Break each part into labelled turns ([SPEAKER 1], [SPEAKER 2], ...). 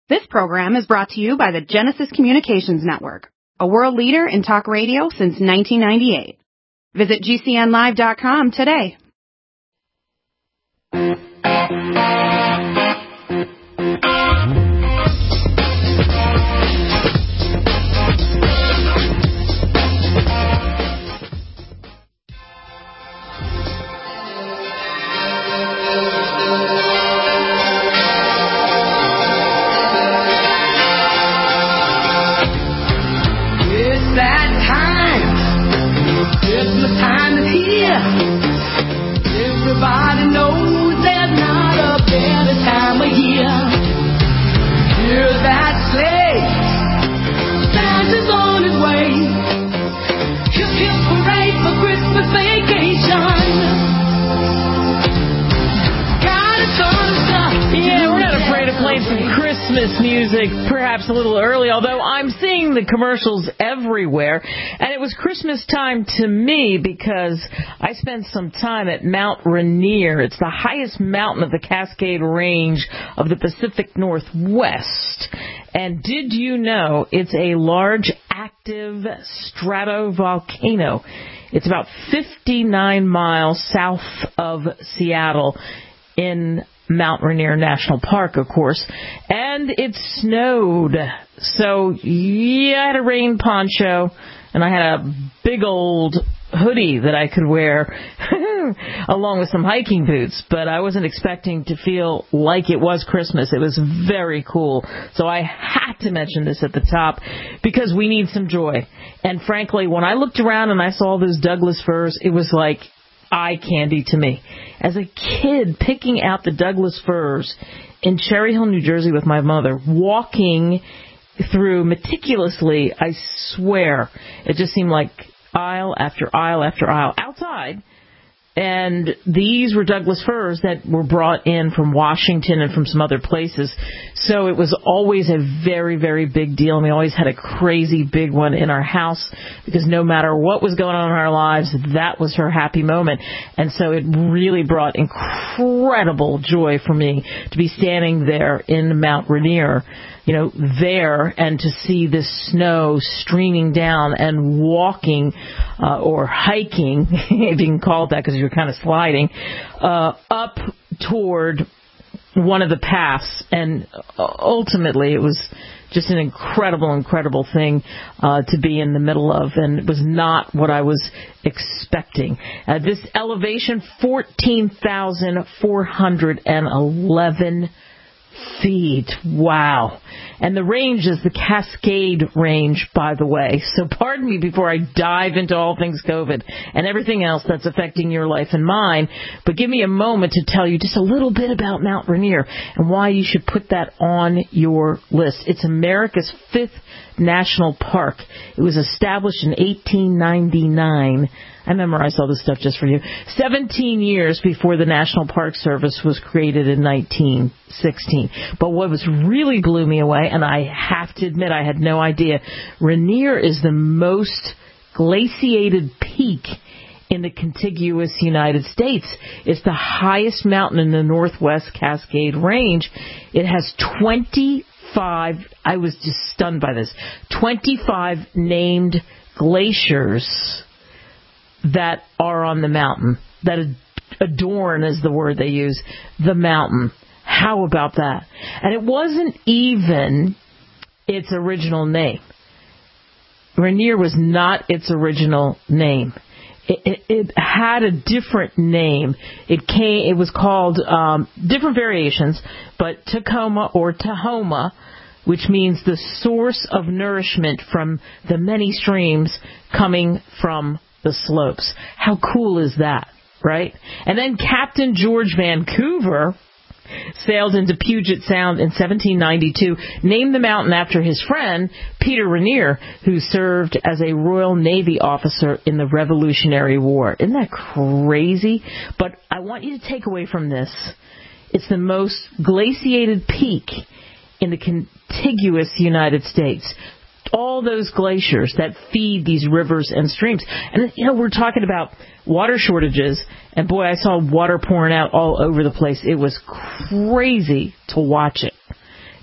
[SPEAKER 1] This program is brought to you by the Genesis Communications Network, a world leader in talk radio since 1998. Visit GCNlive.com today.
[SPEAKER 2] Christmas time is here. Everybody knows there's not a better time of year. Hear that sleigh, Santa's on his way. Hip hip hooray for Christmas vacation. Got a ton of stuff.
[SPEAKER 3] Yeah, we're not afraid to play some Christmas music, perhaps a little early, although I'm seeing the commercials everywhere. And it was Christmas time to me because I spent some time at Mount Rainier. It's the highest mountain of the Cascade Range of the Pacific Northwest. And did you know it's a large, active stratovolcano? It's about 59 miles south of Seattle in Mount Rainier National Park, of course, and it snowed. So, yeah, I had a rain poncho, and I had a big old hoodie that I could wear, along with some hiking boots, but I wasn't expecting to feel like it was Christmas. It was very cool. So I had to mention this at the top, because we need some joy. And frankly, when I looked around and I saw those Douglas firs, it was like eye candy to me. As a kid, picking out the Douglas firs in Cherry Hill, New Jersey with my mother, walking through meticulously, I swear, it just seemed like aisle after aisle after aisle outside. And these were Douglas firs that were brought in from Washington and from some other places. So it was always a very, very big deal. And we always had a crazy big one in our house because no matter what was going on in our lives, that was her happy moment. And so it really brought incredible joy for me to be standing there in Mount Rainier, there, and to see this snow streaming down and walking or hiking, if you can call it that because you're kind of sliding, up toward one of the paths. And ultimately it was just an incredible, incredible thing to be in the middle of, and it was not what I was expecting. This elevation, 14,411 feet. Wow. And the range is the Cascade Range, by the way. So pardon me before I dive into all things COVID and everything else that's affecting your life and mine, but give me a moment to tell you just a little bit about Mount Rainier and why you should put that on your list. It's America's 5th national park. It was established in 1899. I memorized all this stuff just for you. 17 years before the National Park Service was created in 1916. But what really blew me away, and I have to admit I had no idea, Rainier is the most glaciated peak in the contiguous United States. It's the highest mountain in the Northwest Cascade Range. It has 25, I was just stunned by this, 25 named glaciers that are on the mountain, that adorn is the word they use, the mountain. How about that? And it wasn't even its original name. Rainier was not its original name. It had a different name. It was called different variations, but Tacoma or Tahoma, which means the source of nourishment from the many streams coming from the slopes. How cool is that, right? And then Captain George Vancouver sailed into Puget Sound in 1792, named the mountain after his friend, Peter Rainier, who served as a Royal Navy officer in the Revolutionary War. Isn't that crazy? But I want you to take away from this, it's the most glaciated peak in the contiguous United States. All those glaciers that feed these rivers and streams. And, we're talking about water shortages, and boy, I saw water pouring out all over the place. It was crazy to watch it.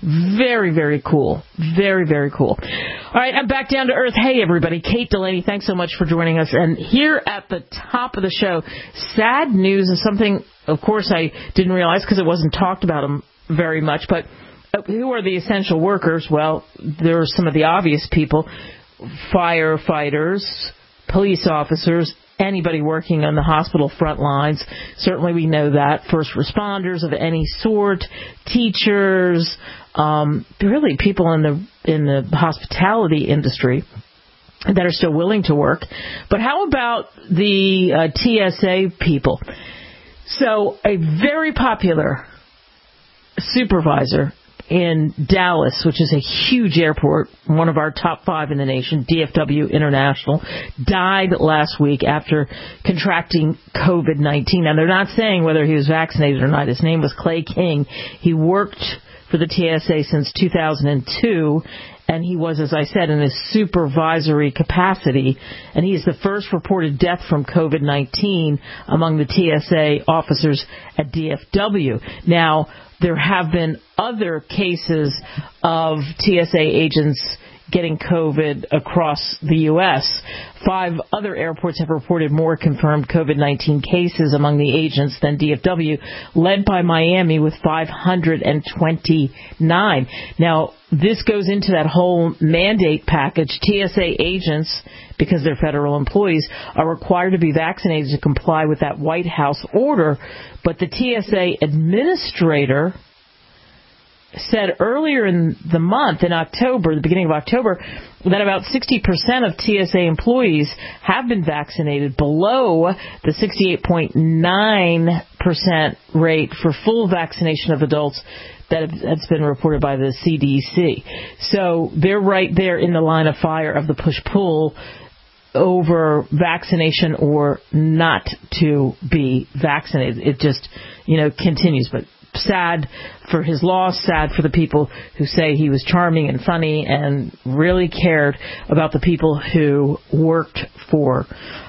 [SPEAKER 3] Very, very cool. Very, very cool. All right, I'm back down to earth. Hey, everybody. Kate Delaney, thanks so much for joining us. And here at the top of the show, sad news is something, of course, I didn't realize because it wasn't talked about very much. But who are the essential workers? Well, there are some of the obvious people, firefighters, police officers, anybody working on the hospital front lines. Certainly we know that. First responders of any sort, teachers, really people in the hospitality industry that are still willing to work. But how about the TSA people? So a very popular supervisor in Dallas, which is a huge airport, one of our top 5 in the nation, DFW International, died last week after contracting COVID-19. Now, they're not saying whether he was vaccinated or not. His name was Clay King. He worked for the TSA since 2002, and he was, as I said, in his supervisory capacity, and he is the first reported death from COVID-19 among the TSA officers at DFW. Now, there have been other cases of TSA agents getting COVID across the U.S. 5 other airports have reported more confirmed COVID-19 cases among the agents than DFW, led by Miami with 529. Now, this goes into that whole mandate package. TSA agents, because they're federal employees, are required to be vaccinated to comply with that White House order. But the TSA administrator said earlier in the month, in October, the beginning of October, that about 60% of TSA employees have been vaccinated, below the 68.9% rate for full vaccination of adults that's been reported by the CDC. So they're right there in the line of fire of the push-pull over vaccination or not to be vaccinated. It just, continues. But sad for his loss, sad for the people who say he was charming and funny and really cared about the people who worked for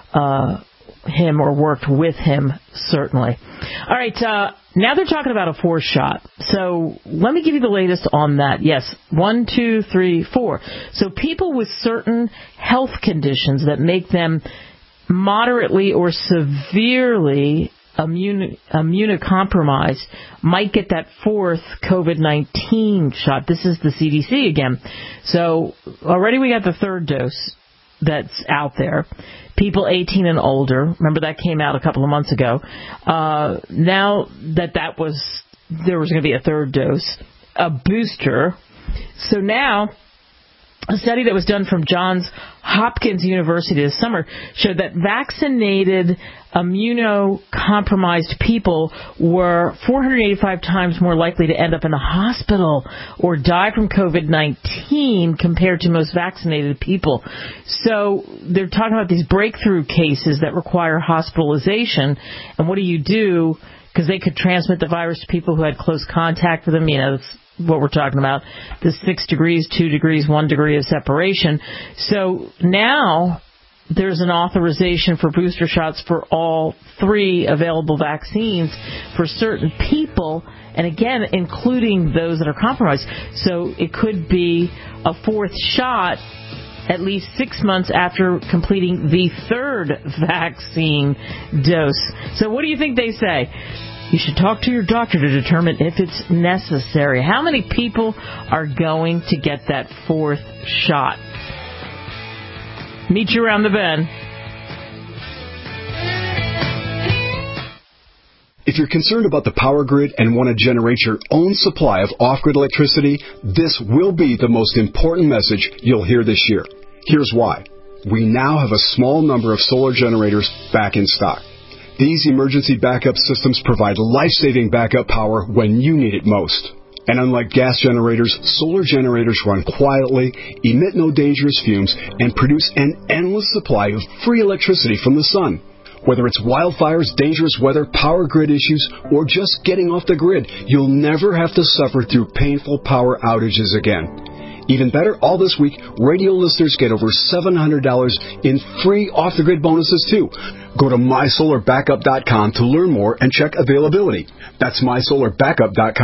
[SPEAKER 3] him or worked with him, certainly. All right, now they're talking about a 4th shot. So let me give you the latest on that. Yes, 1, 2, 3, 4. So people with certain health conditions that make them moderately or severely immunocompromised might get that 4th COVID-19 shot. This is the CDC again. So already we got the 3rd dose that's out there. People 18 and older. Remember that came out a couple of months ago. Now there was going to be a 3rd dose, a booster. So now, a study that was done from Johns Hopkins University this summer showed that vaccinated immunocompromised people were 485 times more likely to end up in the hospital or die from COVID-19 compared to most vaccinated people. So they're talking about these breakthrough cases that require hospitalization. And what do you do? Because they could transmit the virus to people who had close contact with them. That's what we're talking about, the 6 degrees, 2 degrees, 1 degree of separation. So now there's an authorization for booster shots for all 3 available vaccines for certain people, and again, including those that are compromised. So it could be a 4th shot at least 6 months after completing the 3rd vaccine dose. So what do you think they say? You should talk to your doctor to determine if it's necessary. How many people are going to get that 4th shot? Meet you around the bend.
[SPEAKER 4] If you're concerned about the power grid and want to generate your own supply of off-grid electricity, this will be the most important message you'll hear this year. Here's why. We now have a small number of solar generators back in stock. These emergency backup systems provide life-saving backup power when you need it most. And unlike gas generators, solar generators run quietly, emit no dangerous fumes, and produce an endless supply of free electricity from the sun. Whether it's wildfires, dangerous weather, power grid issues, or just getting off the grid, you'll never have to suffer through painful power outages again. Even better, all this week, radio listeners get over $700 in free off-the-grid bonuses, too. Go to mysolarbackup.com to learn more and check availability. That's mysolarbackup.com.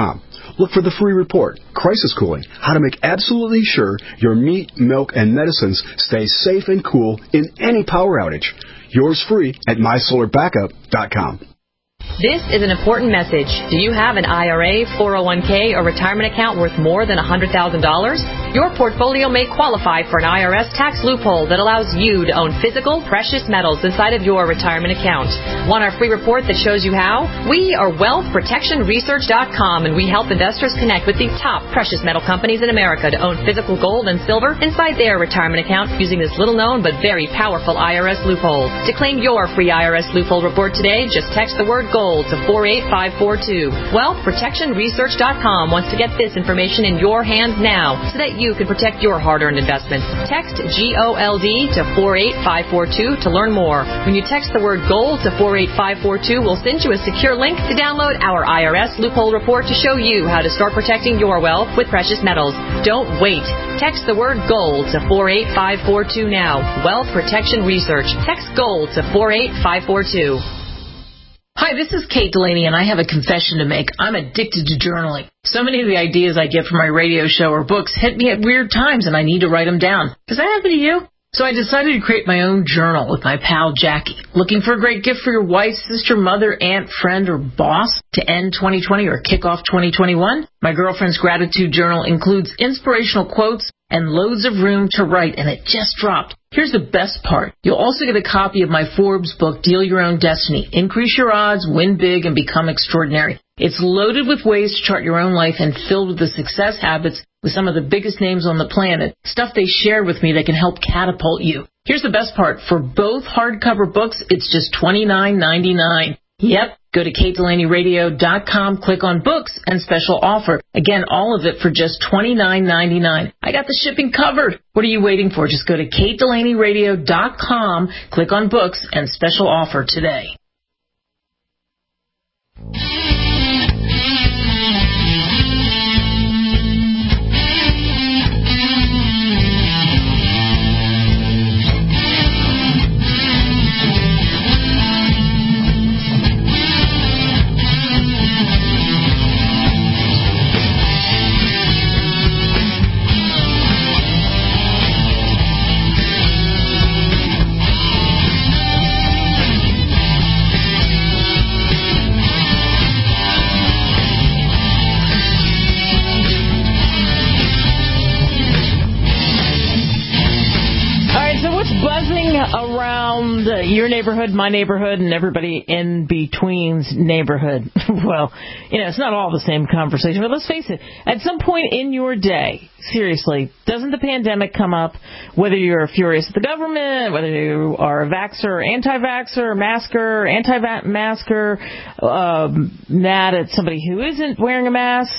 [SPEAKER 4] Look for the free report, Crisis Cooling, how to make absolutely sure your meat, milk, and medicines stay safe and cool in any power outage. Yours free at mysolarbackup.com.
[SPEAKER 5] This is an important message. Do you have an IRA, 401k, or retirement account worth more than $100,000? Your portfolio may qualify for an IRS tax loophole that allows you to own physical, precious metals inside of your retirement account. Want our free report that shows you how? We are WealthProtectionResearch.com, and we help investors connect with the top precious metal companies in America to own physical gold and silver inside their retirement account using this little-known but very powerful IRS loophole. To claim your free IRS loophole report today, just text the word GOLD to 48542. WealthProtectionResearch.com wants to get this information in your hands now so that you can protect your hard-earned investments. Text GOLD to 48542 to learn more. When you text the word GOLD to 48542, we'll send you a secure link to download our IRS loophole report to show you how to start protecting your wealth with precious metals. Don't wait. Text the word GOLD to 48542 now. Wealth Protection Research. Text GOLD to 48542.
[SPEAKER 3] Hi, this is Kate Delaney, and I have a confession to make. I'm addicted to journaling. So many of the ideas I get from my radio show or books hit me at weird times, and I need to write them down. Does that happen to you? So I decided to create my own journal with my pal Jackie. Looking for a great gift for your wife, sister, mother, aunt, friend, or boss to end 2020 or kick off 2021? My girlfriend's gratitude journal includes inspirational quotes and loads of room to write, and it just dropped. Here's the best part. You'll also get a copy of my Forbes book, Deal Your Own Destiny. Increase your odds, win big, and become extraordinary. It's loaded with ways to chart your own life and filled with the success habits with some of the biggest names on the planet, stuff they shared with me that can help catapult you. Here's the best part. For both hardcover books, it's just $29.99. Yep. Go to KateDelaneyRadio.com, click on books, and special offer. Again, all of it for just $29.99. I got the shipping covered. What are you waiting for? Just go to KateDelaneyRadio.com, click on books, and special offer today. Around your neighborhood, my neighborhood, and everybody in between's neighborhood. Well, it's not all the same conversation, but let's face it, at some point in your day, seriously, doesn't the pandemic come up, whether you're furious at the government, whether you are a vaxxer, anti-vaxxer, masker, anti-masker, mad at somebody who isn't wearing a mask,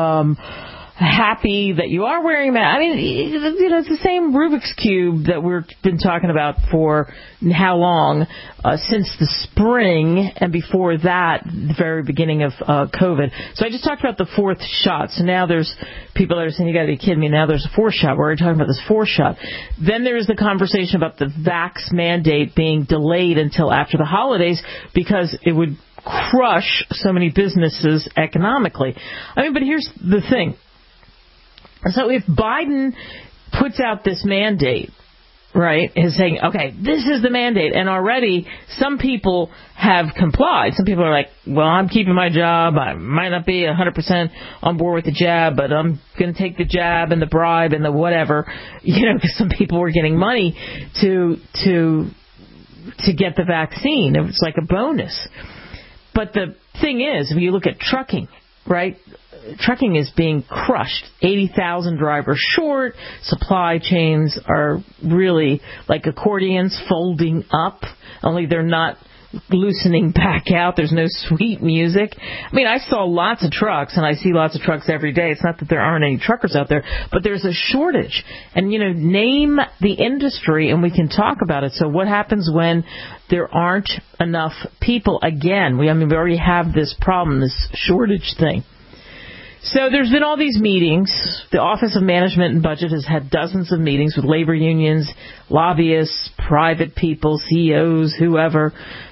[SPEAKER 3] happy that you are wearing a mask. I mean, it's the same Rubik's Cube that we've been talking about for how long, since the spring, and before that, the very beginning of COVID. So I just talked about the fourth shot. So now there's people that are saying, you got to be kidding me, now there's a fourth shot. We're already talking about this fourth shot. Then there's the conversation about the vax mandate being delayed until after the holidays because it would crush so many businesses economically. I mean, but here's the thing. So if Biden puts out this mandate, right, is saying, okay, this is the mandate, and already some people have complied. Some people are like, well, I'm keeping my job. I might not be 100% on board with the jab, but I'm going to take the jab and the bribe and the whatever, because some people were getting money to get the vaccine. It was like a bonus. But the thing is, if you look at trucking, right, trucking is being crushed. 80,000 drivers short. Supply chains are really like accordions folding up, only they're not loosening back out. There's no sweet music. I mean, I saw lots of trucks, and I see lots of trucks every day. It's not that there aren't any truckers out there, but there's a shortage. And, name the industry, and we can talk about it. So what happens when there aren't enough people again? We already have this problem, this shortage thing. So there's been all these meetings. The Office of Management and Budget has had dozens of meetings with labor unions, lobbyists, private people, CEOs, whoever,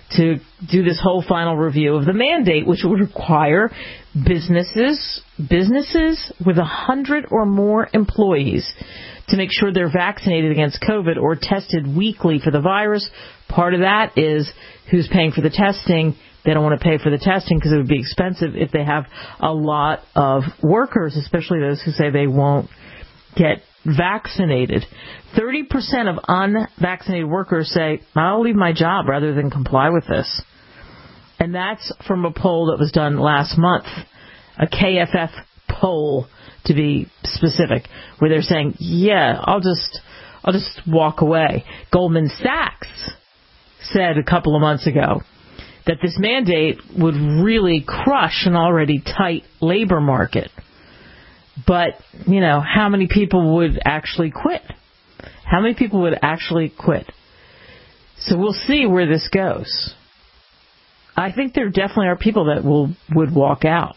[SPEAKER 3] to do this whole final review of the mandate, which would require businesses with 100 or more employees to make sure they're vaccinated against COVID or tested weekly for the virus. Part of that is who's paying for the testing. They don't want to pay for the testing because it would be expensive if they have a lot of workers, especially those who say they won't get vaccinated. 30% of unvaccinated workers say, I'll leave my job rather than comply with this. And that's from a poll that was done last month, a KFF poll to be specific, where they're saying, yeah, I'll just walk away. Goldman Sachs said a couple of months ago that this mandate would really crush an already tight labor market. But, how many people would actually quit? How many people would actually quit? So we'll see where this goes. I think there definitely are people that would walk out.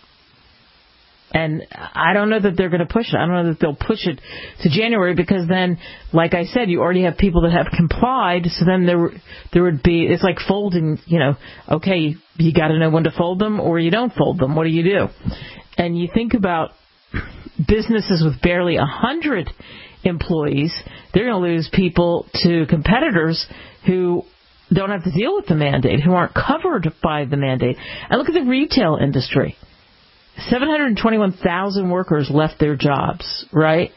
[SPEAKER 3] And I don't know that they're going to push it. I don't know that they'll push it to January because then, like I said, you already have people that have complied. So then there would be, it's like folding, okay, you got to know when to fold them or you don't fold them. What do you do? And you think about businesses with barely 100 employees, they're going to lose people to competitors who don't have to deal with the mandate, who aren't covered by the mandate. And look at the retail industry. 721,000 workers left their jobs, right?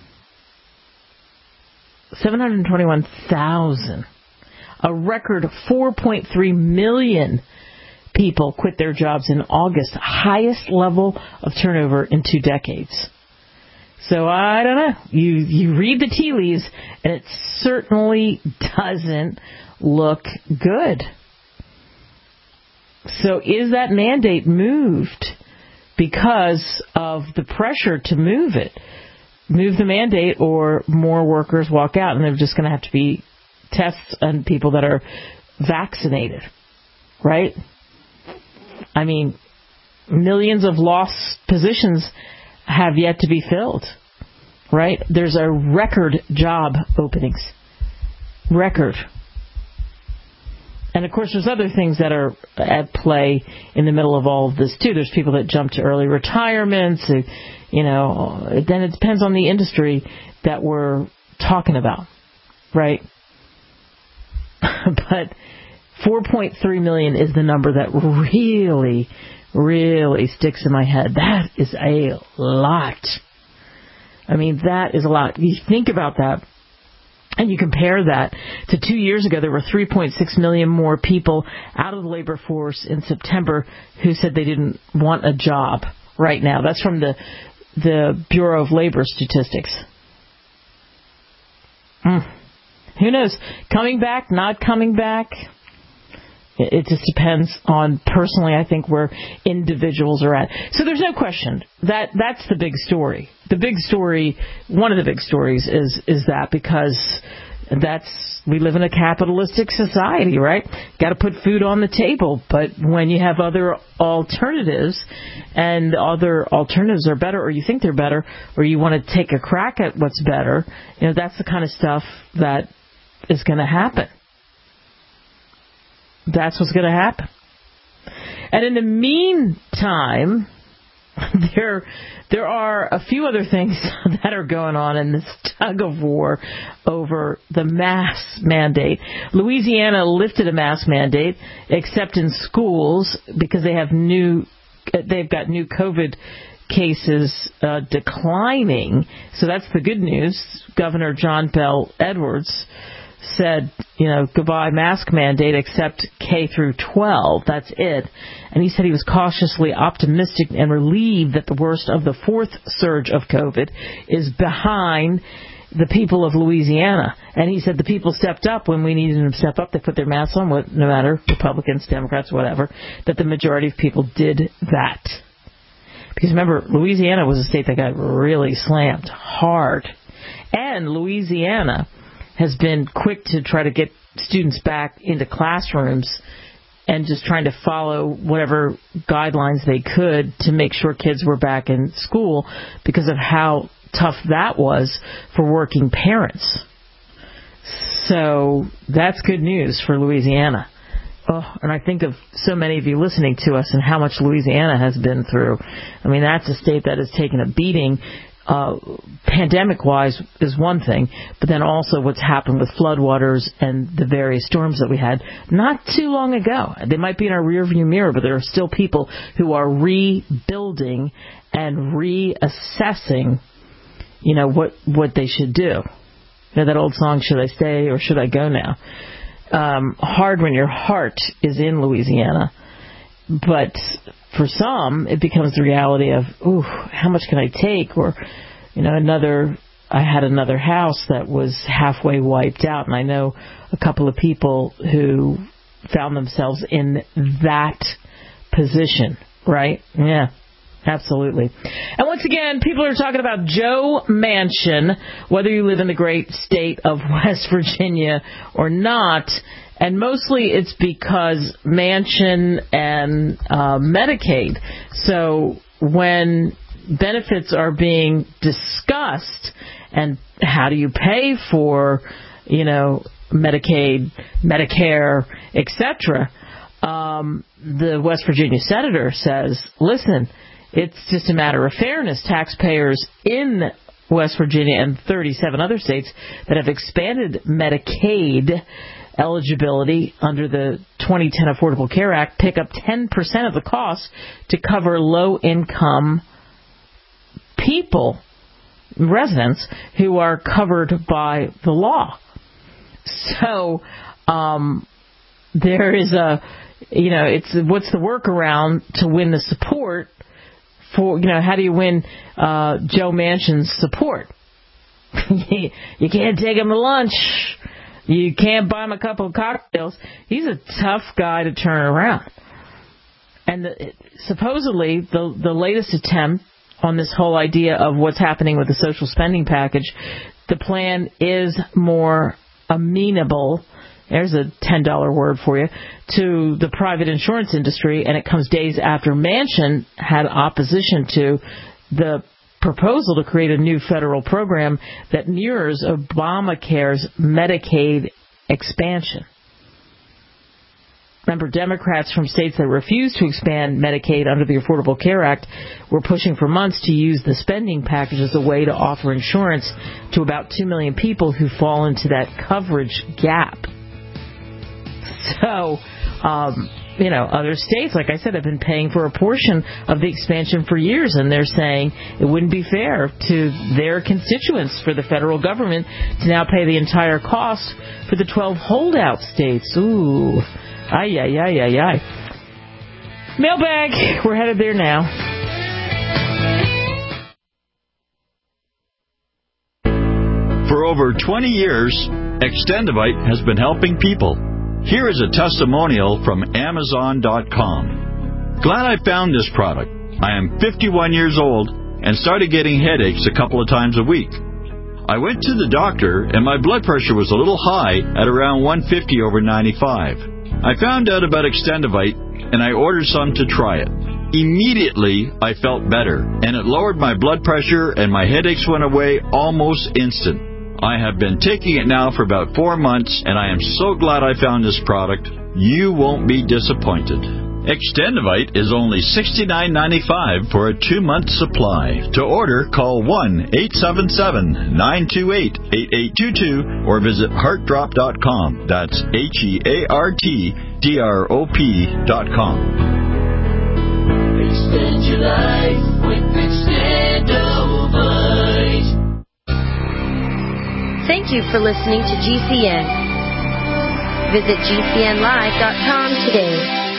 [SPEAKER 3] 721,000. A record 4.3 million people quit their jobs in August, highest level of turnover in 2 decades. So I don't know. You read the tea leaves, and it certainly doesn't look good. So is that mandate moved because of the pressure to move it? Move the mandate, or more workers walk out, and they're just going to have to be tests on people that are vaccinated, right? I mean, millions of lost positions have yet to be filled, right? There's a record job openings. Record. And, of course, there's other things that are at play in the middle of all of this, too. There's people that jump to early retirements. Then it depends on the industry that we're talking about, right? But 4.3 million is the number that really, really sticks in my head. That is a lot. I mean, that is a lot. You think about that, and you compare that to 2 years ago, there were 3.6 million more people out of the labor force in September who said they didn't want a job right now. That's from the Bureau of Labor Statistics. Who knows? Coming back, not coming back? It just depends on, personally, I think, where individuals are at. So there's no question that that's the big story. The big story, one of the big stories is that, because we live in a capitalistic society, right? Got to put food on the table. But when you have other alternatives, and other alternatives are better, or you think they're better, or you want to take a crack at what's better, that's the kind of stuff that is going to happen. That's what's going to happen. And in the meantime, there are a few other things that are going on in this tug of war over the mask mandate. Louisiana lifted a mask mandate, except in schools, because they've got new COVID cases declining. So that's the good news. Governor John Bel Edwards said, goodbye mask mandate except K through 12. That's it. And he said he was cautiously optimistic and relieved that the worst of the fourth surge of COVID is behind the people of Louisiana. And he said the people stepped up when we needed them to step up. They put their masks on, no matter Republicans, Democrats, whatever, that the majority of people did that. Because remember, Louisiana was a state that got really slammed hard. And Louisiana has been quick to try to get students back into classrooms and just trying to follow whatever guidelines they could to make sure kids were back in school, because of how tough that was for working parents. So that's good news for Louisiana. Oh, and I think of so many of you listening to us and how much Louisiana has been through. I mean, that's a state that has taken a beating. Pandemic-wise is one thing, but then also what's happened with floodwaters and the various storms that we had not too long ago. They might be in our rearview mirror, but there are still people who are rebuilding and reassessing, what they should do. That old song, Should I Stay or Should I Go Now? Hard when your heart is in Louisiana. But for some, it becomes the reality of, ooh, how much can I take? Or, I had another house that was halfway wiped out, and I know a couple of people who found themselves in that position, right? Yeah, absolutely. And once again, people are talking about Joe Manchin, whether you live in the great state of West Virginia or not. And mostly it's because Manchin and Medicaid. So when benefits are being discussed and how do you pay for, Medicaid, Medicare, etc., the West Virginia senator says, listen, it's just a matter of fairness. Taxpayers in West Virginia and 37 other states that have expanded Medicaid eligibility under the 2010 Affordable Care Act pick up 10% of the cost to cover low-income people, residents, who are covered by the law. So there is it's what's the workaround to win the support for, how do you win Joe Manchin's support? You can't take him to lunch. You can't buy him a couple of cocktails. He's a tough guy to turn around. And supposedly, the latest attempt on this whole idea of what's happening with the social spending package, the plan is more amenable, there's a $10 word for you, to the private insurance industry, and it comes days after Manchin had opposition to the proposal to create a new federal program that mirrors Obamacare's Medicaid expansion. Remember, Democrats from states that refused to expand Medicaid under the Affordable Care Act were pushing for months to use the spending package as a way to offer insurance to about 2 million people who fall into that coverage gap. So, other states, like I said, have been paying for a portion of the expansion for years, and they're saying it wouldn't be fair to their constituents for the federal government to now pay the entire cost for the 12 holdout states. Ooh, ay. Mailbag, we're headed there now.
[SPEAKER 6] For over 20 years, Extendivite has been helping people. Here is a testimonial from Amazon.com. Glad I found this product. I am 51 years old and started getting headaches a couple of times a week. I went to the doctor and my blood pressure was a little high at around 150/95. I found out about Extendivite and I ordered some to try it. Immediately, I felt better and it lowered my blood pressure and my headaches went away almost instant. I have been taking it now for about 4 months, and I am so glad I found this product. You won't be disappointed. Extendivite is only $69.95 for a 2-month supply. To order, call 1-877-928-8822 or visit heartdrop.com. That's HEARTDROP.com.
[SPEAKER 2] Extend your life with Extendivite.
[SPEAKER 7] Thank you for listening to GCN. Visit GCNlive.com today.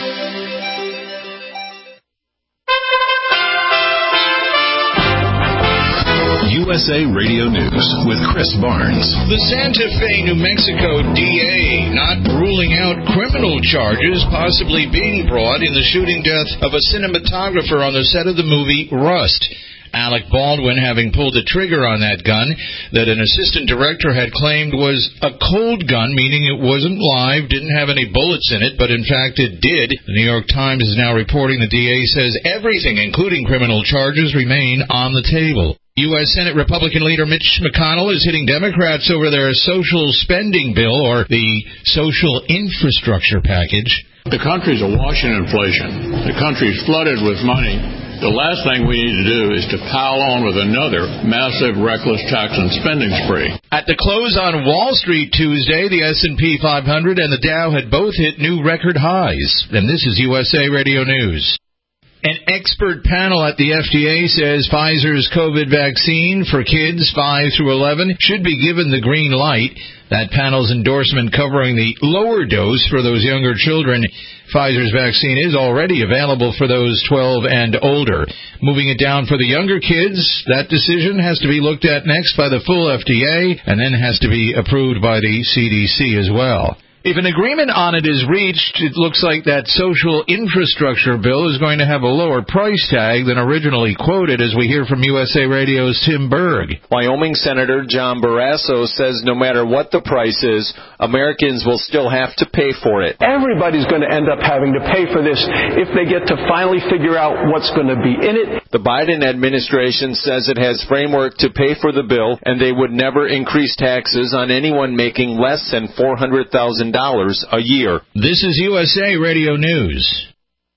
[SPEAKER 8] USA Radio News with Chris Barnes.
[SPEAKER 9] The Santa Fe, New Mexico DA not ruling out criminal charges possibly being brought in the shooting death of a cinematographer on the set of the movie Rust. Alec Baldwin having pulled the trigger on that gun that an assistant director had claimed was a cold gun, meaning it wasn't live, didn't have any bullets in it, but in fact it did. The New York Times is now reporting the DA says everything, including criminal charges, remain on the table. U.S. Senate Republican leader Mitch McConnell is hitting Democrats over their social spending bill, or the social infrastructure package.
[SPEAKER 10] The country's awash in inflation. The country's flooded with money. The last thing we need to do is to pile on with another massive, reckless tax and spending spree.
[SPEAKER 9] At the close on Wall Street Tuesday, the S&P 500 and the Dow had both hit new record highs. And this is USA Radio News. An expert panel at the FDA says Pfizer's COVID vaccine for kids 5 through 11 should be given the green light. That panel's endorsement covering the lower dose for those younger children. Pfizer's vaccine is already available for those 12 and older. Moving it down for the younger kids, that decision has to be looked at next by the full FDA and then has to be approved by the CDC as well. If an agreement on it is reached, it looks like that social infrastructure bill is going to have a lower price tag than originally quoted, as we hear from USA Radio's Tim Berg.
[SPEAKER 11] Wyoming Senator John Barrasso says no matter what the price is, Americans will still have to pay for it.
[SPEAKER 12] Everybody's going to end up having to pay for this if they get to finally figure out what's going to be in it.
[SPEAKER 11] The Biden administration says it has framework to pay for the bill, and they would never increase taxes on anyone making less than $400,000 a year.
[SPEAKER 9] This is USA Radio News.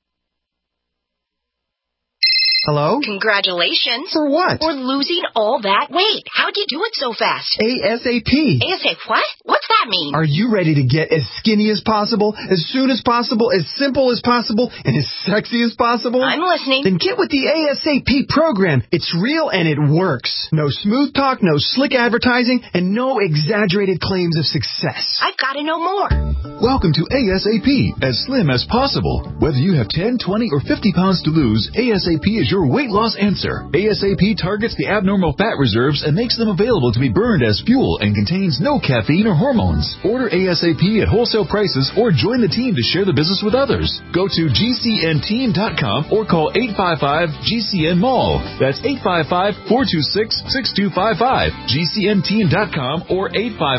[SPEAKER 13] Hello?
[SPEAKER 14] Congratulations.
[SPEAKER 13] For what?
[SPEAKER 14] For losing all that weight. How'd you do it so fast?
[SPEAKER 13] ASAP.
[SPEAKER 14] ASAP what? What's that mean?
[SPEAKER 13] Are you ready to get as skinny as possible, as soon as possible, as simple as possible, and as sexy as possible?
[SPEAKER 14] I'm listening.
[SPEAKER 13] Then get with the ASAP program. It's real and it works. No smooth talk, no slick advertising, and no exaggerated claims of success.
[SPEAKER 14] I've got to know more.
[SPEAKER 15] Welcome to ASAP, as slim as possible. Whether you have 10, 20, or 50 pounds to lose, ASAP is your weight loss answer. ASAP targets the abnormal fat reserves and makes them available to be burned as fuel and contains no caffeine or hormones. Order ASAP at wholesale prices or join the team to share the business with others. Go to GCNteam.com or call 855-GCN-MALL. That's 855-426-6255. GCNteam.com or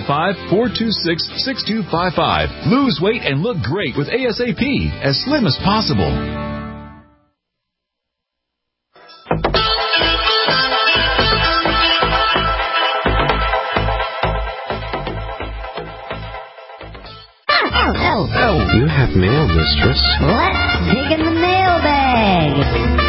[SPEAKER 15] 855-426-6255. Lose weight and look great with ASAP, as slim as possible.
[SPEAKER 16] Oh, you have mail, mistress.
[SPEAKER 17] Let's dig in the mailbag.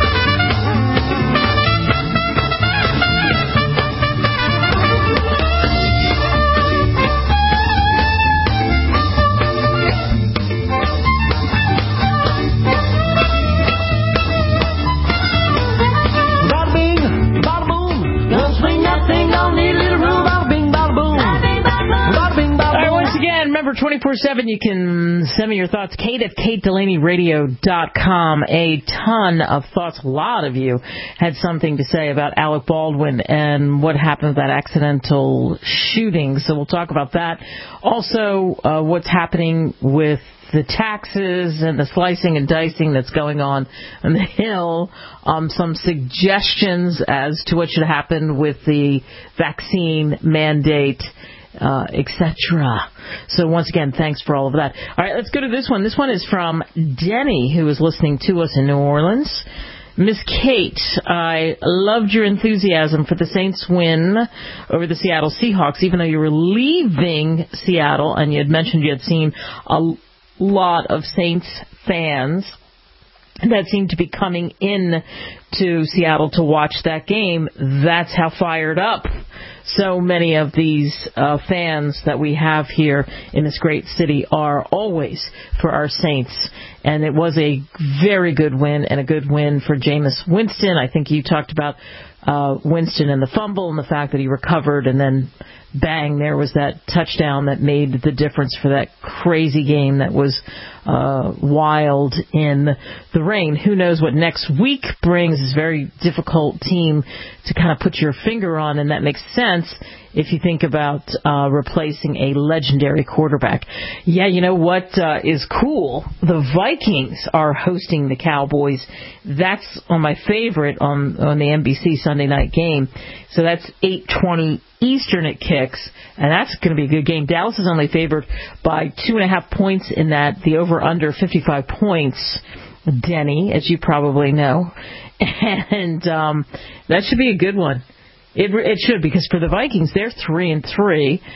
[SPEAKER 3] Remember, 24/7, you can send me your thoughts. Kate at KateDelaneyRadio.com. A ton of thoughts. A lot of you had something to say about Alec Baldwin and what happened with that accidental shooting. So we'll talk about that. Also, what's happening with the taxes and the slicing and dicing that's going on the Hill. Some suggestions as to what should happen with the vaccine mandate, etc. So once again, thanks for all of that. All right, let's go to this one. This one is from Denny, who is listening to us in New Orleans. Miss Kate, I loved your enthusiasm for the Saints win over the Seattle Seahawks, even though you were leaving Seattle and you had mentioned you had seen a lot of Saints fans that seemed to be coming in to Seattle to watch that game. That's how fired up so many of these fans that we have here in this great city are always for our Saints. And it was a very good win, and a good win for Jameis Winston. I think you talked about Winston and the fumble and the fact that he recovered, and then bang, there was that touchdown that made the difference for that crazy game that was wild in the rain. Who knows what next week brings? It's a very difficult team to kind of put your finger on, and that makes sense if you think about replacing a legendary quarterback. Yeah, you know what is cool? The Vikings are hosting the Cowboys. That's on my favorite on the NBC Sunday night game. So that's 8:20 Eastern it kicks, and that's going to be a good game. Dallas is only favored by 2.5 points in that. The over-under 55 points, Denny, as you probably know. And that should be a good one. It should, because for the Vikings, they're 3-3.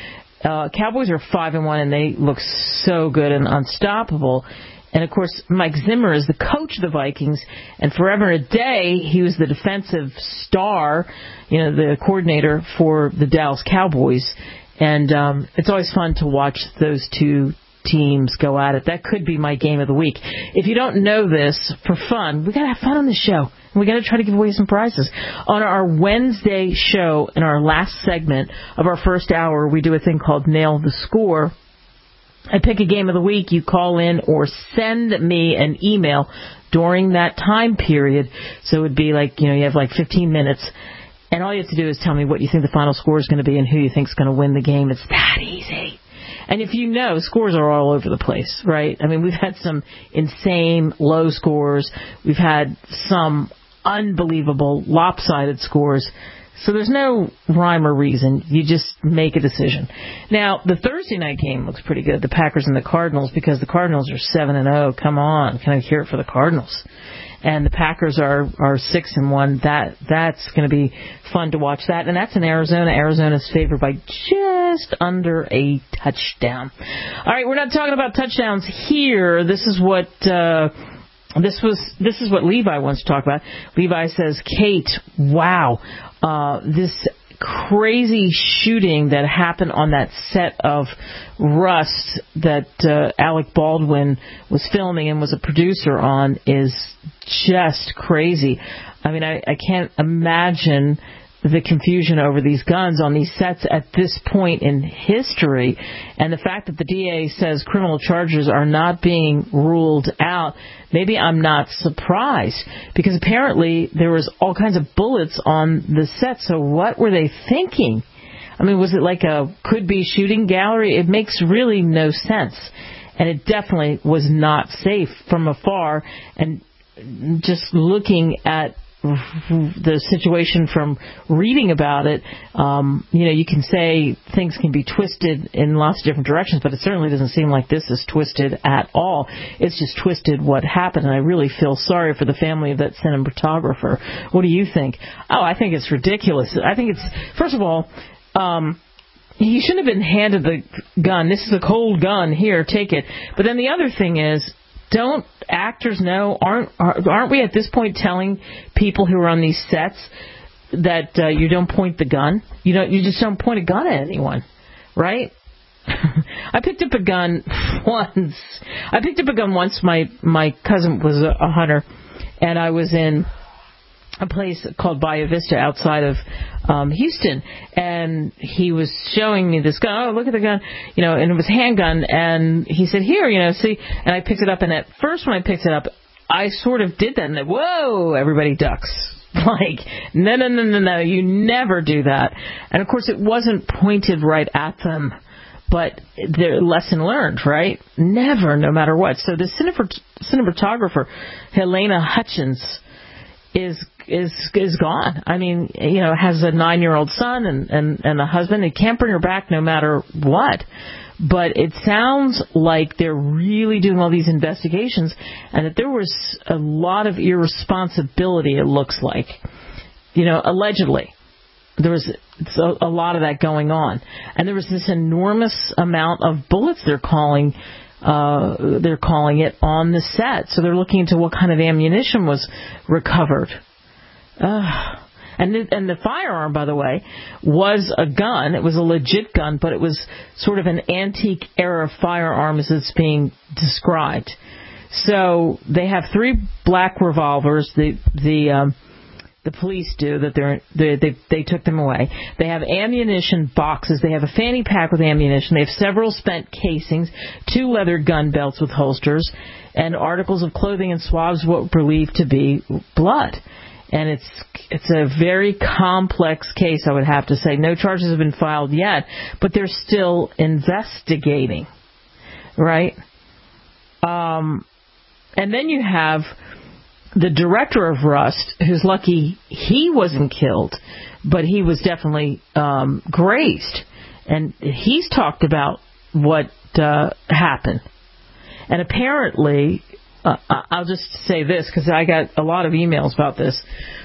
[SPEAKER 3] Cowboys are 5-1, and they look so good and unstoppable. And, of course, Mike Zimmer is the coach of the Vikings, and forever and a day he was the defensive star, the coordinator for the Dallas Cowboys. And it's always fun to watch those two teams go at it. That could be my game of the week. If you don't know this, for fun, we got to have fun on the show. And we got to try to give away some prizes. On our Wednesday show, in our last segment of our first hour, we do a thing called Nail the Score. I pick a game of the week. You call in or send me an email during that time period. So it would be like, you have like 15 minutes. And all you have to do is tell me what you think the final score is going to be and who you think is going to win the game. It's that easy. And if you know, scores are all over the place, right? I mean, we've had some insane low scores. We've had some unbelievable lopsided scores. So there's no rhyme or reason. You just make a decision. Now, the Thursday night game looks pretty good, the Packers and the Cardinals, because the Cardinals are 7-0. Come on, can I hear it for the Cardinals? And the Packers are 6-1. That's going to be fun to watch that. And that's in Arizona. Arizona's favored by just under a touchdown. All right, we're not talking about touchdowns here. This is what This is what Levi wants to talk about. Levi says, Kate, wow, this crazy shooting that happened on that set of Rust that Alec Baldwin was filming and was a producer on is just crazy. I mean, I can't imagine the confusion over these guns on these sets at this point in history. And the fact that the DA says criminal charges are not being ruled out, maybe I'm not surprised, because apparently there was all kinds of bullets on the set. So what were they thinking? I mean, was it like a could-be shooting gallery? It makes really no sense. And it definitely was not safe from afar. And just looking at the situation from reading about it, you can say things can be twisted in lots of different directions, but it certainly doesn't seem like this is twisted at all. It's just twisted what happened, and I really feel sorry for the family of that cinematographer. What do you think? Oh, I think it's ridiculous. I think it's, first of all, he shouldn't have been handed the gun. This is a cold gun. Here, take it. But then the other thing is, don't actors know? Aren't we at this point telling people who are on these sets that you don't point the gun? You just don't point a gun at anyone, right? I picked up a gun once. My cousin was a hunter, and I was in a place called Bayou Vista outside of Houston, and he was showing me this gun. Oh, look at the gun, and it was a handgun, and he said, here, see, and I picked it up, and at first when I picked it up, I sort of did that, and then, whoa, everybody ducks. Like, no, you never do that. And of course it wasn't pointed right at them, but the lesson learned, right? Never, no matter what. So the cinematographer, Helena Hutchins, is gone. I mean, has a 9-year-old son and a husband. They can't bring her back no matter what. But it sounds like they're really doing all these investigations, and that there was a lot of irresponsibility, it looks like. Allegedly. There was a lot of that going on. And there was this enormous amount of bullets they're calling it on the set. So they're looking into what kind of ammunition was recovered. And the firearm, by the way, was a gun. It was a legit gun, but it was sort of an antique era firearm as it's being described. So they have 3 black revolvers. The police do that. They took them away. They have ammunition boxes. They have a fanny pack with ammunition. They have several spent casings, 2 leather gun belts with holsters, and articles of clothing and swabs what were believed to be blood. And it's a very complex case, I would have to say. No charges have been filed yet, but they're still investigating, right? And then you have the director of Rust, who's lucky he wasn't killed, but he was definitely grazed. And he's talked about what happened. And apparently, I'll just say this, because I got a lot of emails about this.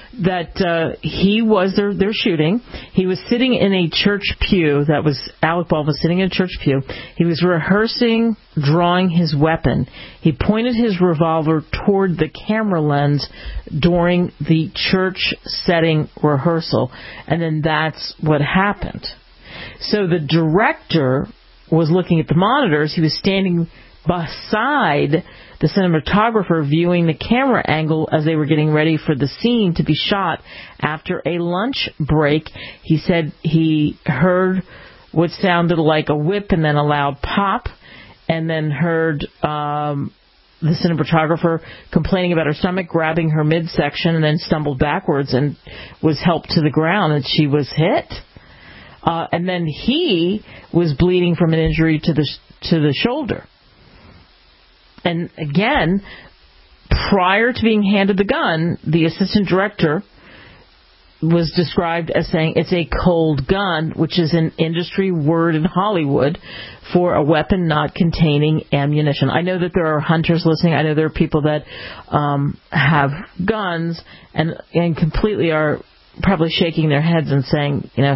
[SPEAKER 3] that he was they're shooting. He was sitting in a church pew. Alec Baldwin was sitting in a church pew. He was rehearsing drawing his weapon. He pointed his revolver toward the camera lens during the church setting rehearsal, and then that's what happened. So the director was looking at the monitors. He was standing beside the cinematographer viewing the camera angle as they were getting ready for the scene to be shot. After a lunch break, he said he heard what sounded like a whip and then a loud pop, and then heard the cinematographer complaining about her stomach, grabbing her midsection, and then stumbled backwards and was helped to the ground, and she was hit. And then he was bleeding from an injury to the shoulder. And again, prior to being handed the gun, the assistant director was described as saying it's a cold gun, which is an industry word in Hollywood for a weapon not containing ammunition. I know that there are hunters listening. I know there are people that have guns and completely are probably shaking their heads and saying, you know,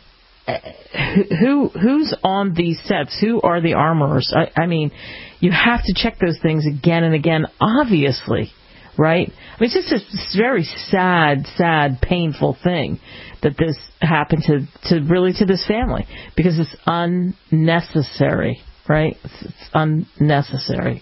[SPEAKER 3] who's on these sets? Who are the armorers? I mean, you have to check those things again and again, obviously, right? I mean, it's just a very sad, painful thing that this happened to this family, because it's unnecessary, right? It's unnecessary.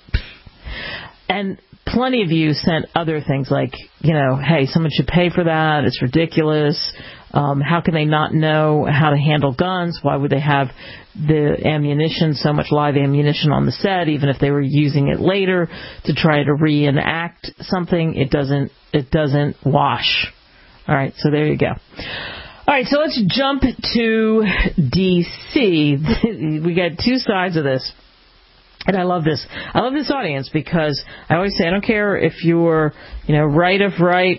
[SPEAKER 3] And plenty of you sent other things like, you know, hey, someone should pay for that. It's ridiculous. How can they not know how to handle guns? Why would they have the ammunition, so much live ammunition on the set, even if they were using it later to try to reenact something? It doesn't wash. All right, so there you go. All right, so let's jump to D.C. We got two sides of this. And I love this. I love this audience because I always say I don't care if you're, you know, right of right,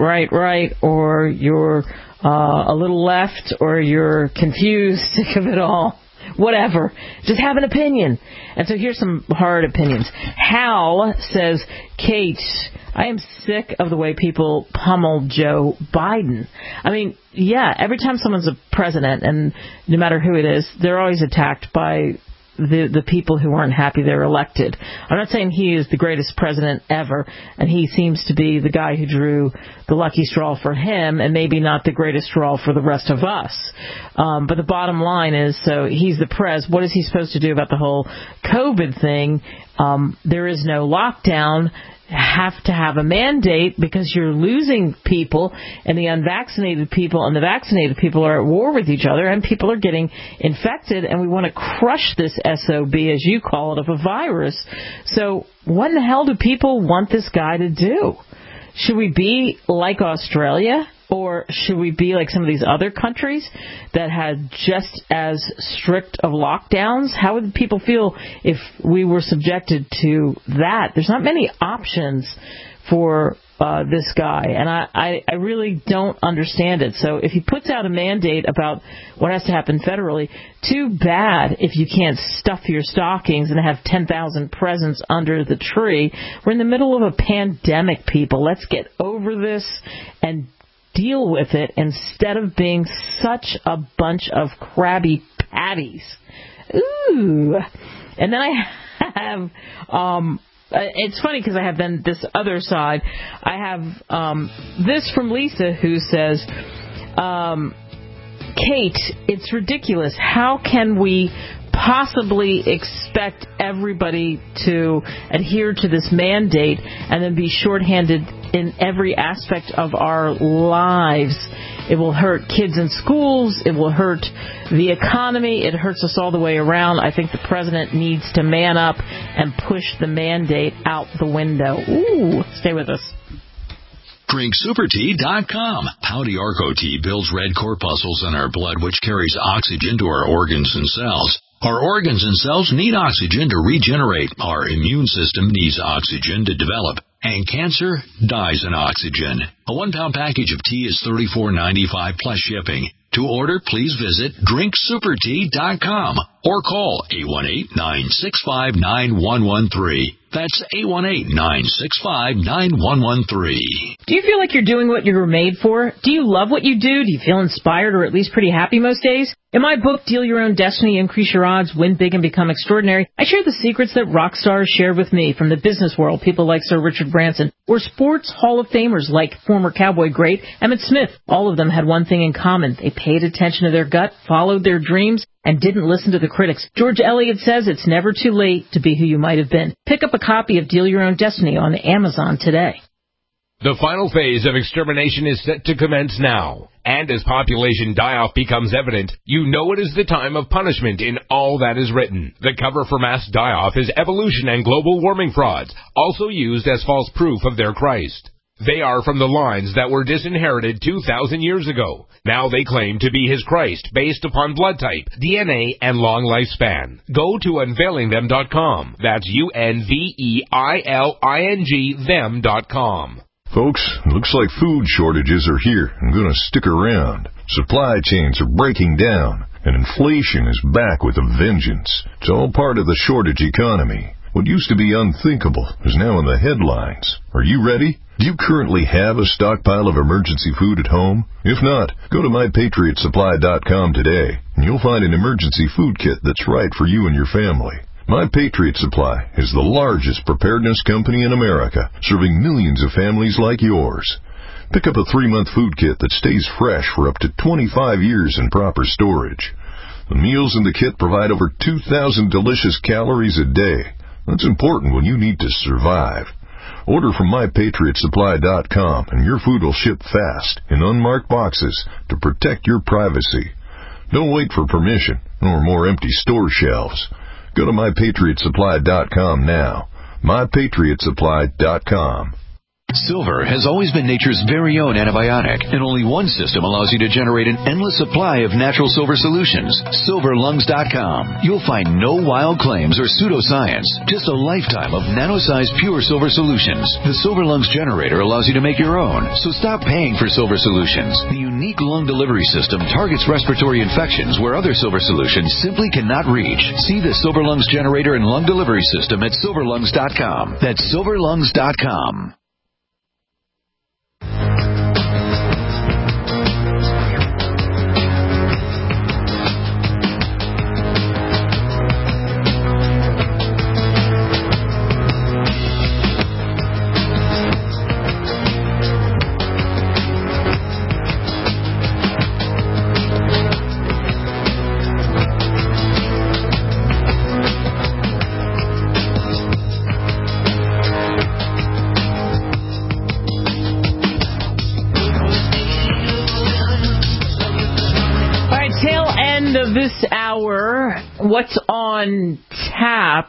[SPEAKER 3] or you're a little left, or you're confused, sick of it all, whatever. Just have an opinion. And so here's some hard opinions. Hal says, Kate, I am sick of the way people pummel Joe Biden. I mean, yeah, every time someone's a president, and no matter who it is, they're always attacked by the people who aren't happy they're elected. I'm not saying he is the greatest president ever, and he seems to be the guy who drew the lucky straw for him, and maybe not the greatest straw for the rest of us. But the bottom line is, so he's the pres. What is he supposed to do about the whole COVID thing? There is no lockdown. Have to have a mandate because you're losing people, and the unvaccinated people and the vaccinated people are at war with each other, and people are getting infected, and we want to crush this SOB, as you call it, of a virus. So what in the hell do people want this guy to do? Should we be like Australia? Or should we be like some of these other countries that had just as strict of lockdowns? How would people feel if we were subjected to that? There's not many options for this guy, and I really don't understand it. So if he puts out a mandate about what has to happen federally, too bad if you can't stuff your stockings and have 10,000 presents under the tree. We're in the middle of a pandemic, people. Let's get over this and deal with it instead of being such a bunch of Krabby Patties. Ooh. And then I have, it's funny because I have then this other side. I have this from Lisa, who says, Kate, it's ridiculous. How can we possibly expect everybody to adhere to this mandate and then be shorthanded in every aspect of our lives? It will hurt kids in schools. It will hurt the economy. It hurts us all the way around. I think the president needs to man up and push the mandate out the window. Ooh, stay with us.
[SPEAKER 8] DrinkSuperTea.com. Pouty Arco Tea builds red corpuscles in our blood, which carries oxygen to our organs and cells. Our organs and cells need oxygen to regenerate. Our immune system needs oxygen to develop. And cancer dies in oxygen. A 1-pound package of tea is $34.95 plus shipping. To order, please visit DrinkSuperTea.com or call 818-965-9113. That's 818-965-9113.
[SPEAKER 3] Do you feel like you're doing what you were made for? Do you love what you do? Do you feel inspired or at least pretty happy most days? In my book, Deal Your Own Destiny, Increase Your Odds, Win Big and Become Extraordinary, I share the secrets that rock stars shared with me from the business world, people like Sir Richard Branson, or sports Hall of Famers like former Cowboy great Emmitt Smith. All of them had one thing in common. They paid attention to their gut, followed their dreams, and didn't listen to the critics. George Eliot says it's never too late to be who you might have been. Pick up a copy of Deal Your Own Destiny on Amazon today.
[SPEAKER 18] The final phase of extermination is set to commence now. And as population die-off becomes evident, you know it is the time of punishment in all that is written. The cover for mass die-off is evolution and global warming frauds, also used as false proof of their Christ. They are from the lines that were disinherited 2,000 years ago. Now they claim to be his Christ based upon blood type, DNA, and long lifespan. Go to unveilingthem.com. That's UNVEILING them.com.
[SPEAKER 19] Folks, looks like food shortages are here and going to stick around. Supply chains are breaking down, and inflation is back with a vengeance. It's all part of the shortage economy. What used to be unthinkable is now in the headlines. Are you ready? Do you currently have a stockpile of emergency food at home? If not, go to MyPatriotSupply.com today, and you'll find an emergency food kit that's right for you and your family. My Patriot Supply is the largest preparedness company in America, serving millions of families like yours. Pick up a 3-month food kit that stays fresh for up to 25 years in proper storage. The meals in the kit provide over 2,000 delicious calories a day. That's important when you need to survive. Order from MyPatriotSupply.com and your food will ship fast in unmarked boxes to protect your privacy. Don't wait for permission or more empty store shelves. Go to MyPatriotSupply.com now. MyPatriotSupply.com.
[SPEAKER 20] Silver has always been nature's very own antibiotic, and only one system allows you to generate an endless supply of natural silver solutions. SilverLungs.com. You'll find no wild claims or pseudoscience, just a lifetime of nano-sized pure silver solutions. The Silver Lungs generator allows you to make your own, so stop paying for silver solutions. The unique lung delivery system targets respiratory infections where other silver solutions simply cannot reach. See the Silver Lungs generator and lung delivery system at SilverLungs.com. That's SilverLungs.com.
[SPEAKER 3] This hour, what's on tap?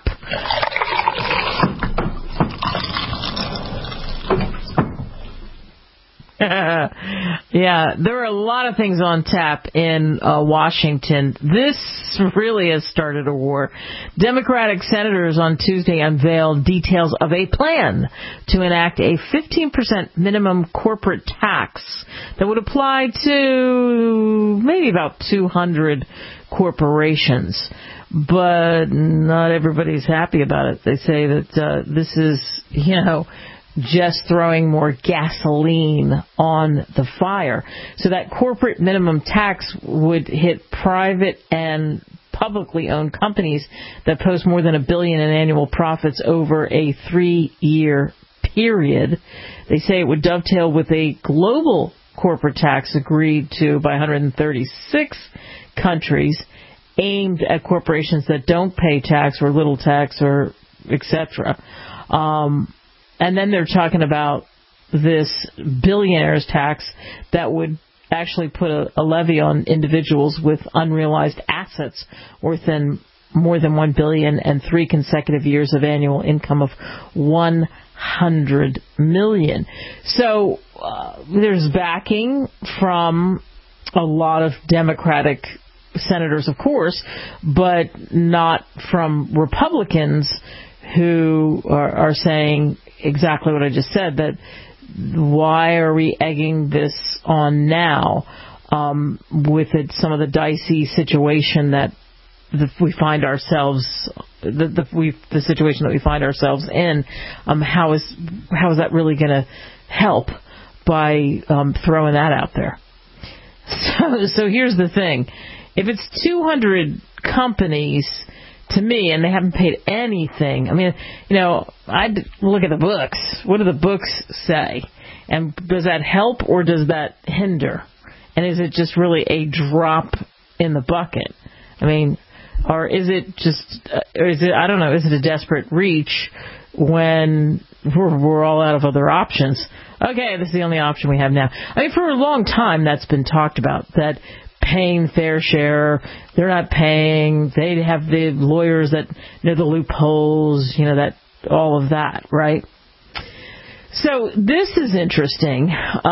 [SPEAKER 3] Yeah, there are a lot of things on tap in Washington. This really has started a war. Democratic senators on Tuesday unveiled details of a plan to enact a 15% minimum corporate tax that would apply to maybe about 200 corporations. But not everybody's happy about it. They say that this is, just throwing more gasoline on the fire. So that corporate minimum tax would hit private and publicly owned companies that post more than $1 billion in annual profits over a 3-year period. They say it would dovetail with a global corporate tax agreed to by 136 countries aimed at corporations that don't pay tax or little tax or etc. And then they're talking about this billionaires tax that would actually put a levy on individuals with unrealized assets worth more than $1 billion and 3 consecutive years of annual income of $100 million. So there's backing from a lot of Democratic senators, of course, but not from Republicans who are saying exactly what I just said, that why are we egging this on now with some of the dicey situation that we find ourselves the situation that we find ourselves in. How is that really going to help by throwing that out there? So here's the thing: if it's 200 companies, to me, and they haven't paid anything, I mean, I'd look at the books. What do the books say? And does that help or does that hinder? And is it just really a drop in the bucket? I mean, or is it I don't know, is it a desperate reach when we're all out of other options? Okay, this is the only option we have now. I mean, for a long time that's been talked about, that paying fair share, they're not paying, they have the lawyers that know the loopholes, that all of that, right? So this is interesting.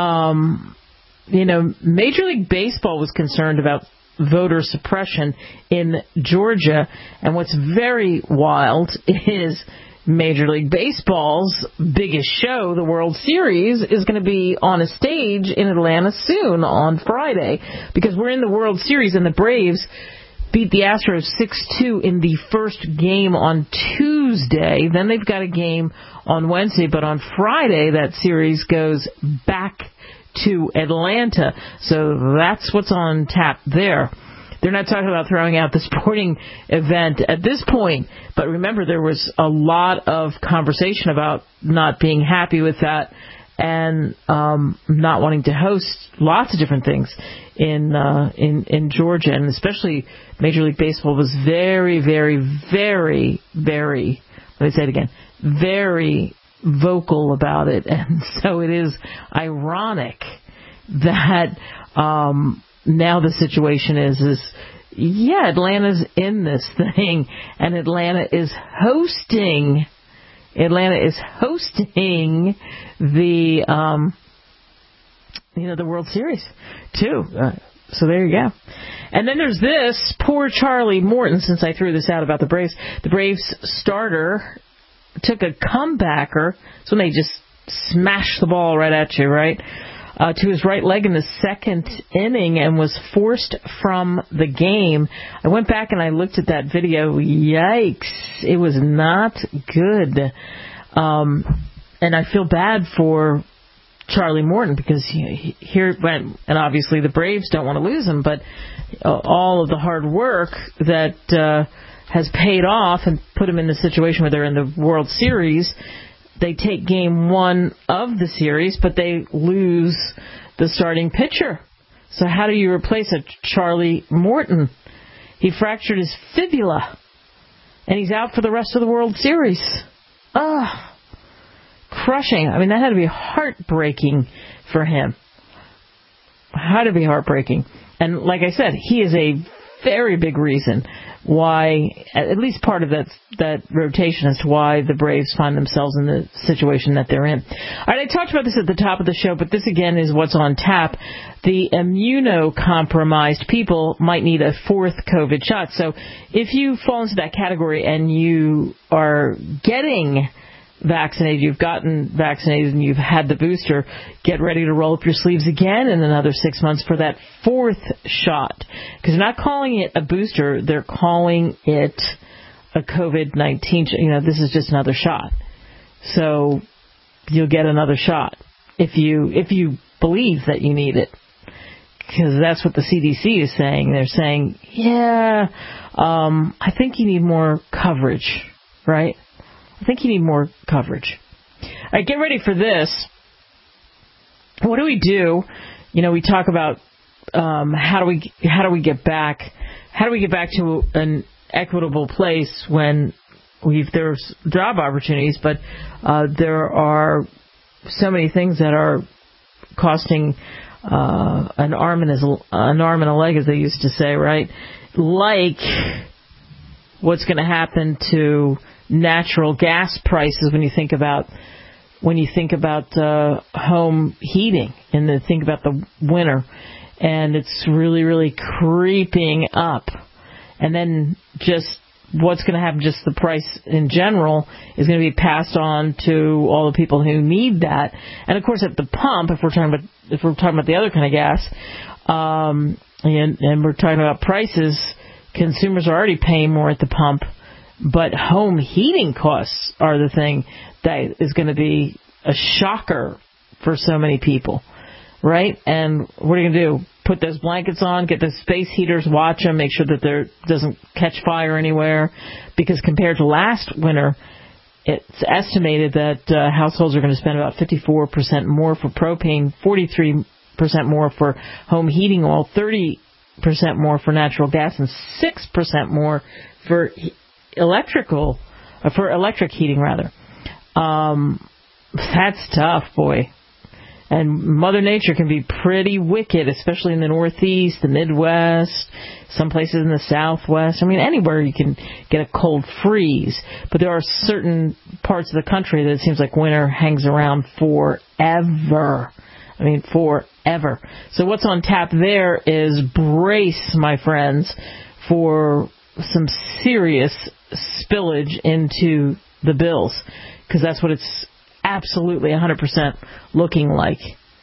[SPEAKER 3] Major League Baseball was concerned about voter suppression in Georgia, and what's very wild is Major League Baseball's biggest show, the World Series, is going to be on a stage in Atlanta soon on Friday, because we're in the World Series and the Braves beat the Astros 6-2 in the first game on Tuesday. Then they've got a game on Wednesday, but on Friday that series goes back to Atlanta. So that's what's on tap there. They're not talking about throwing out the sporting event at this point, but remember there was a lot of conversation about not being happy with that and not wanting to host lots of different things in Georgia, and especially Major League Baseball was very, very, very, very, let me say it again, very vocal about it. And so it is ironic that now the situation is Atlanta's in this thing, and Atlanta is hosting the the World Series too. So there you go. And then there's this poor Charlie Morton. Since I threw this out about the Braves starter took a comebacker. So they just smashed the ball right at you, right? To his right leg in the second inning and was forced from the game. I went back and I looked at that video. Yikes. It was not good. And I feel bad for Charlie Morton because here went, and obviously the Braves don't want to lose him, but all of the hard work that has paid off and put him in the situation where they're in the World Series. They take game one of the series, but they lose the starting pitcher. So how do you replace a Charlie Morton? He fractured his fibula, and he's out for the rest of the World Series. Crushing. I mean, that had to be heartbreaking for him. Had to be heartbreaking. And like I said, he is a very big reason why, at least part of that rotation as to why the Braves find themselves in the situation that they're in. All right, I talked about this at the top of the show, but this again is what's on tap. The immunocompromised people might need a fourth COVID shot. So if you fall into that category and you are getting vaccinated, you've gotten vaccinated and you've had the booster, get ready to roll up your sleeves again in another 6 months for that fourth shot. Because they're not calling it a booster, they're calling it a COVID-19. This is just another shot. So you'll get another shot if you believe that you need it. Because that's what the CDC is saying. They're saying, I think you need more coverage, right? I think you need more coverage. All right, get ready for this. What do we do? We talk about how do we get back to an equitable place when there's job opportunities, but there are so many things that are costing an arm and a leg, as they used to say, right? Like what's going to happen to natural gas prices when you think about home heating and think about the winter, and it's really, really creeping up. And then just what's going to happen, just the price in general is going to be passed on to all the people who need that. And of course, at the pump, if we're talking about the other kind of gas, and we're talking about prices, consumers are already paying more at the pump But home heating costs are the thing that is going to be a shocker for so many people, right? And what are you going to do? Put those blankets on, get the space heaters, watch them, make sure that there doesn't catch fire anywhere. Because compared to last winter, it's estimated that households are going to spend about 54% more for propane, 43% more for home heating oil, 30% more for natural gas, and 6% more for electric heating, rather. That's tough, boy. And Mother Nature can be pretty wicked, especially in the Northeast, the Midwest, some places in the Southwest. I mean, anywhere you can get a cold freeze. But there are certain parts of the country that it seems like winter hangs around forever. I mean, forever. So what's on tap there is brace, my friends, for some serious spillage into the bills, because that's what it's absolutely 100% looking like.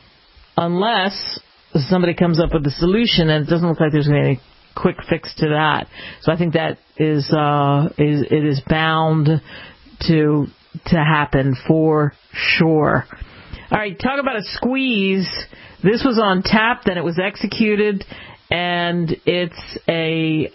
[SPEAKER 3] Unless somebody comes up with a solution, and it doesn't look like there's going to be any quick fix to that. So I think that is bound to happen for sure. All right, talk about a squeeze. This was on tap, then it was executed, and it's a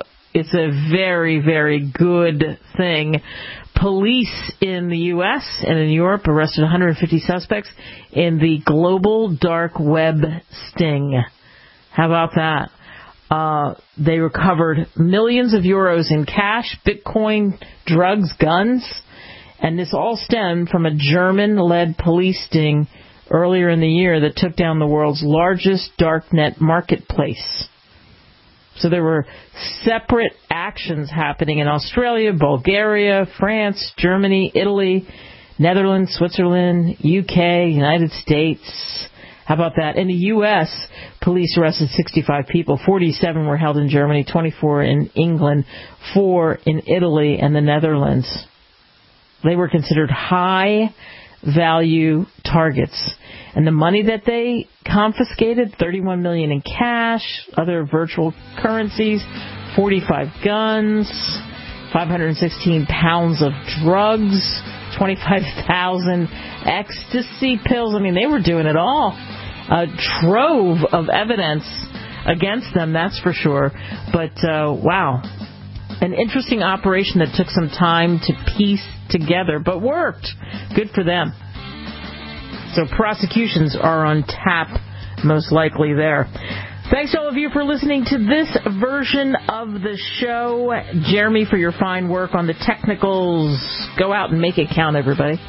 [SPEAKER 3] very, very good thing. Police in the U.S. and in Europe arrested 150 suspects in the global dark web sting. How about that? They recovered millions of euros in cash, Bitcoin, drugs, guns, and this all stemmed from a German-led police sting earlier in the year that took down the world's largest darknet marketplace. So there were separate actions happening in Australia, Bulgaria, France, Germany, Italy, Netherlands, Switzerland, UK, United States. How about that? In the U.S., police arrested 65 people. 47 were held in Germany, 24 in England, 4 in Italy and the Netherlands. They were considered high-value targets. And the money that they confiscated, $31 million in cash, other virtual currencies, 45 guns, 516 pounds of drugs, 25,000 ecstasy pills. I mean, they were doing it all. A trove of evidence against them, that's for sure. But, wow. An interesting operation that took some time to piece together, but worked. Good for them. So prosecutions are on tap, most likely there. Thanks all of you for listening to this version of the show. Jeremy, for your fine work on the technicals. Go out and make it count, everybody.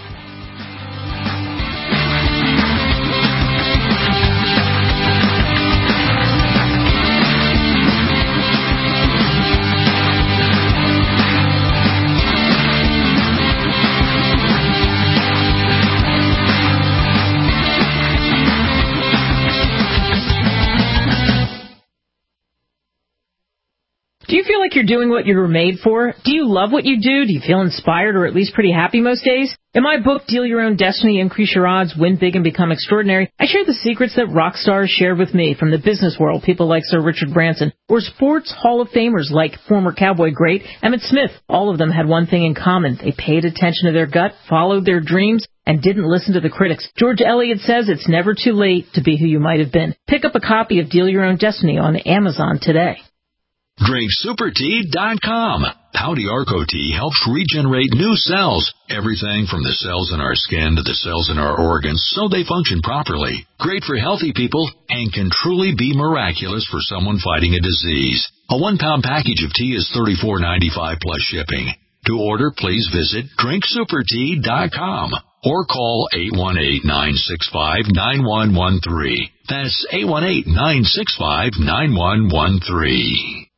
[SPEAKER 3] Do you feel like you're doing what you were made for? Do you love what you do? Do you feel inspired or at least pretty happy most days? In my book, Deal Your Own Destiny, Increase Your Odds, Win Big and Become Extraordinary, I share the secrets that rock stars shared with me from the business world, people like Sir Richard Branson, or sports Hall of Famers like former Cowboy great Emmitt Smith. All of them had one thing in common. They paid attention to their gut, followed their dreams, and didn't listen to the critics. George Eliot says it's never too late to be who you might have been. Pick up a copy of Deal Your Own Destiny on Amazon today.
[SPEAKER 8] DrinkSuperTea.com. Pouty Arco Tea helps regenerate new cells. Everything from the cells in our skin to the cells in our organs so they function properly. Great for healthy people and can truly be miraculous for someone fighting a disease. A 1-pound package of tea is $34.95 plus shipping. To order, please visit DrinkSuperTea.com or call 818-965-9113. That's 818-965-9113.